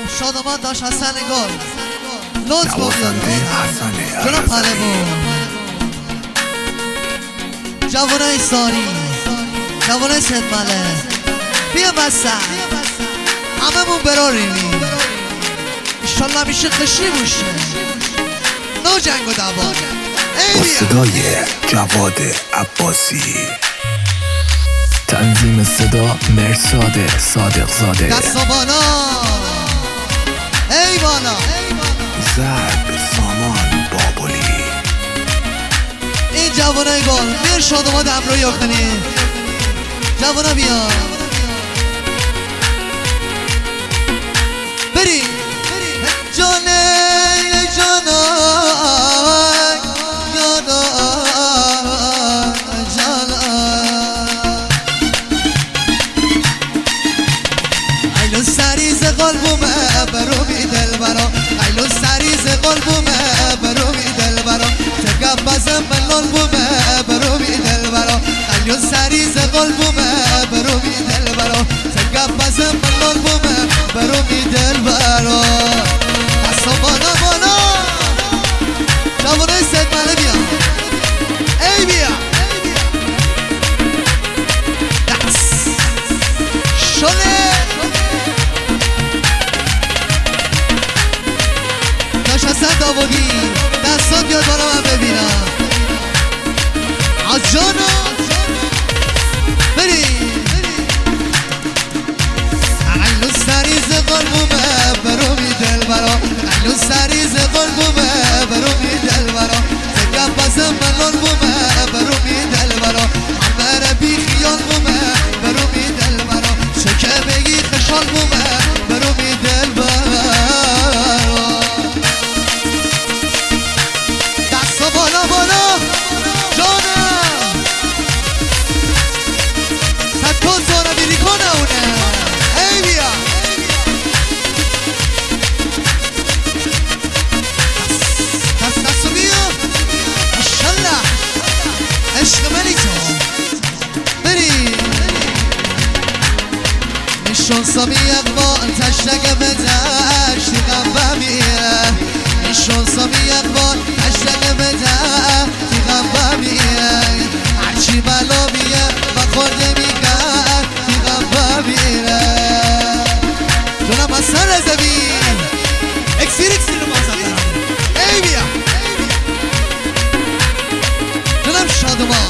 شادمان داشت حسن گل لطف بیاد جناب پهلوان جوانای ساری جوانای سدمله بیا بسن همه مون براریم انشالله میشه خشی باشه نو جنگ و دعوا با صدای جواد عباسی تنظیم صدا مرساد صادق زاده دستا بالا ای بالا ضرب سامان بابولی این جوانای گل بیر شادمان امروی کنی جوانا بیا بری جانه سریز قلبومه برومی دل برا ایلو سریز قلبومه برومی دل برا چگم بزم بلال بومه برومی دل برا ایلو سریز قلبومه برومی دل برا چگم بزم بلال بومه برومی دل برا دستا بالا بالا جوانای سدمله بیا ای بیا دست شله حسن داوودی دستان بیاد بالا من ببینم آجانا بری ایلو سریز قلبومه برومی دل برا ایلو سریز قلبومه برومی دل برا سگم بزم ملال بومه برومی دل برا همه بی خیال بومه برومی دل برا چکه بگی خشال بومه برومی دل برا بالا بالا جانم ستون زانه بیری کنه اونه ای بیا دستو بیا ماشالله عشق منی تو بری نشون سامی اقبال تشنگه به دشتی غم بمیره نشون سامی اقبال تشنگه به دشتی غم بمیره هرچی بلا بیه و خورده میگرد تی غم بمیره جونم حسن رزوی اکسیر رو بازم دارم ای بیا جونم شادمان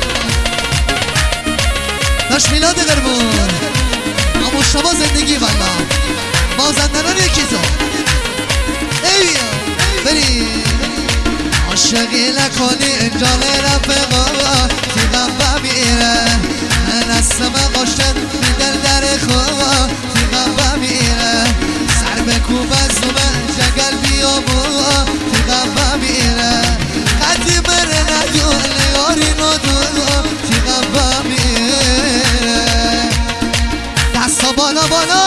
داشت میلاد قربون اما شما زندگی والا مازندران یکی تو ای بیا بری عاشقی نکنی انجام رفقا تی غم بمیره نسم قاشد میدل در خواه تی غم بمیره سر بکوب از زومه جگل بیامو تی غم بمیره خطی بره ندون لیاری ندون تی غم بمیره دستا بالا بالا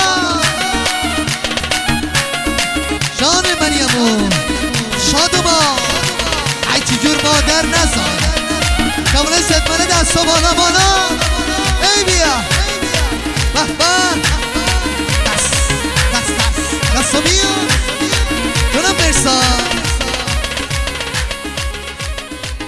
جان مریمو شادما ای تیجور مادر نزار جوانه سدمنه دستا بالا